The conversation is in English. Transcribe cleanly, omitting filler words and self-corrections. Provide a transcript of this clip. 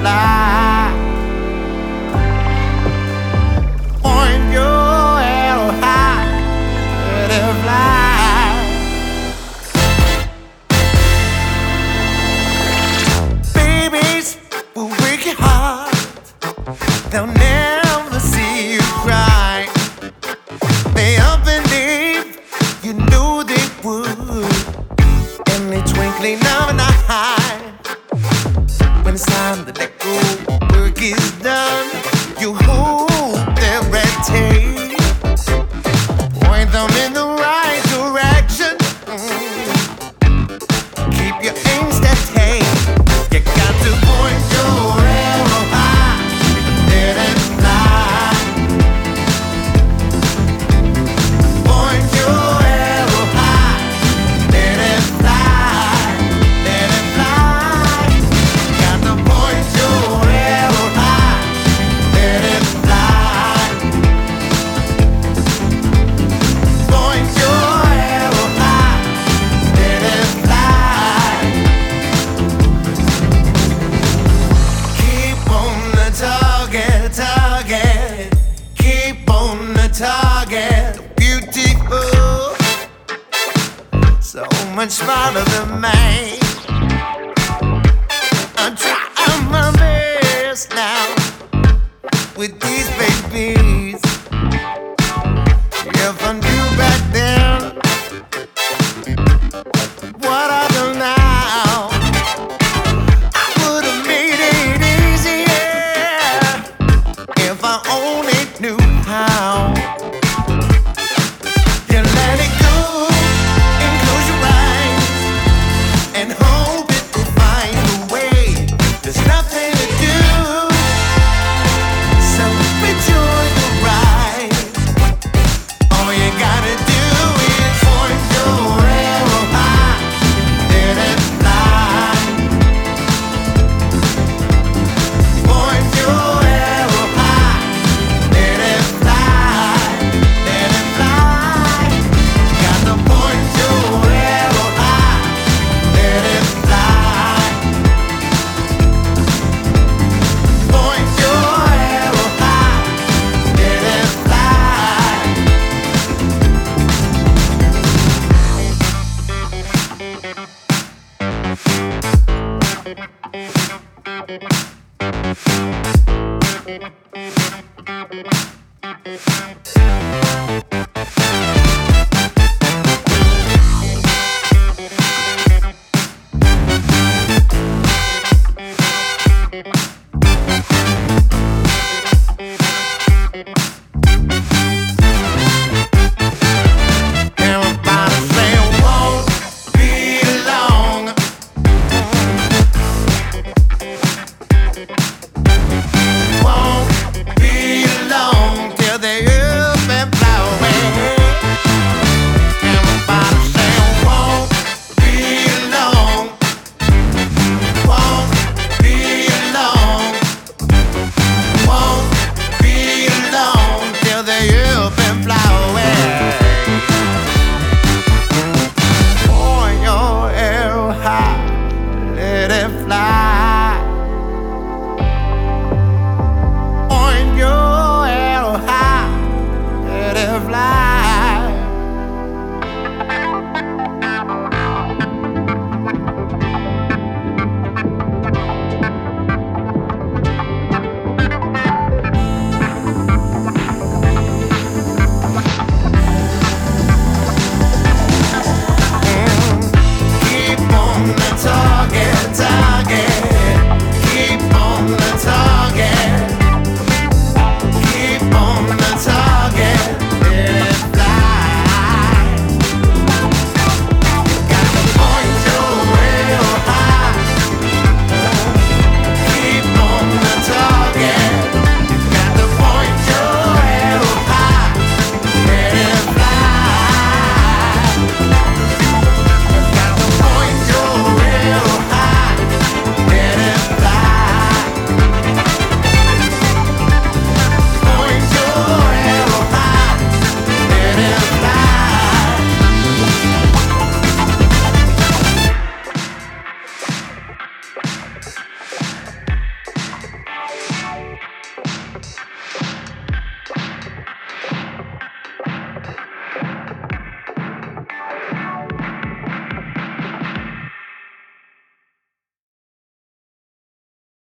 fly. Point your arrow high, let it fly. Babies will break your heart, they'll never see you cry. They up and deep, you knew they would. In the twinkling of an eye, when it's time to let go, work is done. You hold their red tape, point them in the right direction. Keep your aim steady. You got to point your arrow high, let it fly. Point your arrow high, let it fly, let it fly. Got to point your arrow high, let it fly. Point your arrow high, let it fly. Keep on the target, target. Keep on the target. Beautiful, so much smarter than me. I'm trying my best now with these babies. If I knew back then what